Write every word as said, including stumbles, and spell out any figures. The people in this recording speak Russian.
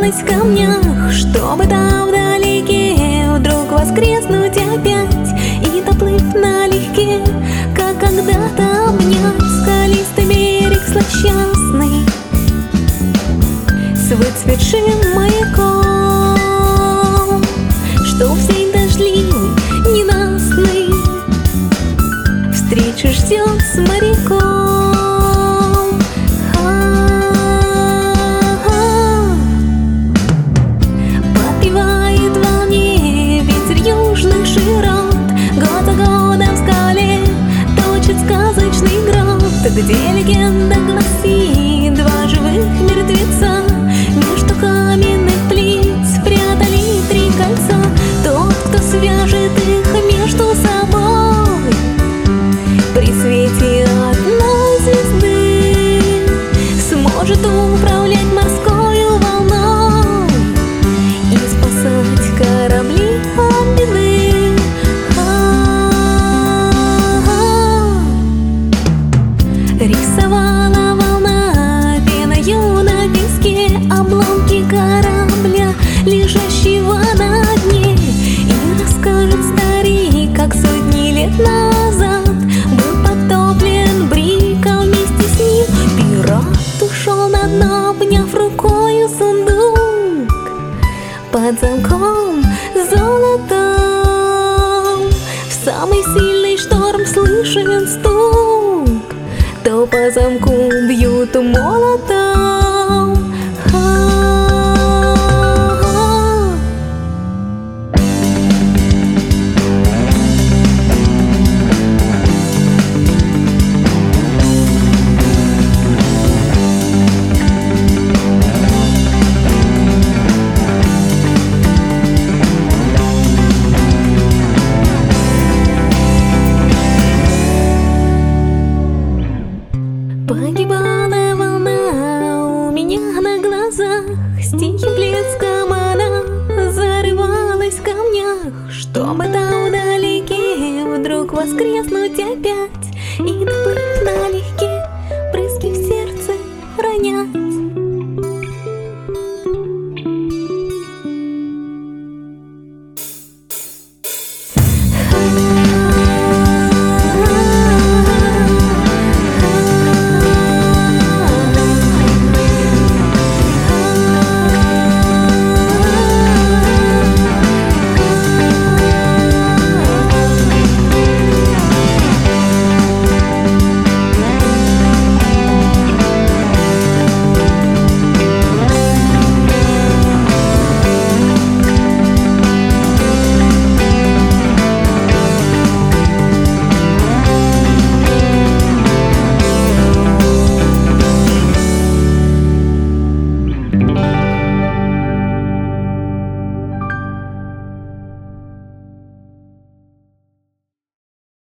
зарывалась в камнях, чтобы там вдалеке вдруг воскреснуть опять и, доплыв налегке, как когда-то обнять скалистый берег злосчастный с выцветшим маяком, что в день дождливый, ненастный встречу ждет с моряком. Где легенда гласит, два живых мертвеца между каменных плит спрятали три кольца. Тот, кто свяжет их между собой при свете одной звезды, сможет управлять морскою волной и спасать корабли от беды. Рисовала волна пеною на песке обломки корабля, лежащего на дне, и расскажет старик, как сотни лет назад был потоплен брик, а вместе с ним пират ушел на дно, обняв рукою сундук под замком золотом. В самый сильный шторм слышен стук, то по замку бьют молотом. Погибала волна у меня на глазах, с тихим плеском она зарывалась в камнях, чтобы там вдалеке вдруг воскреснуть опять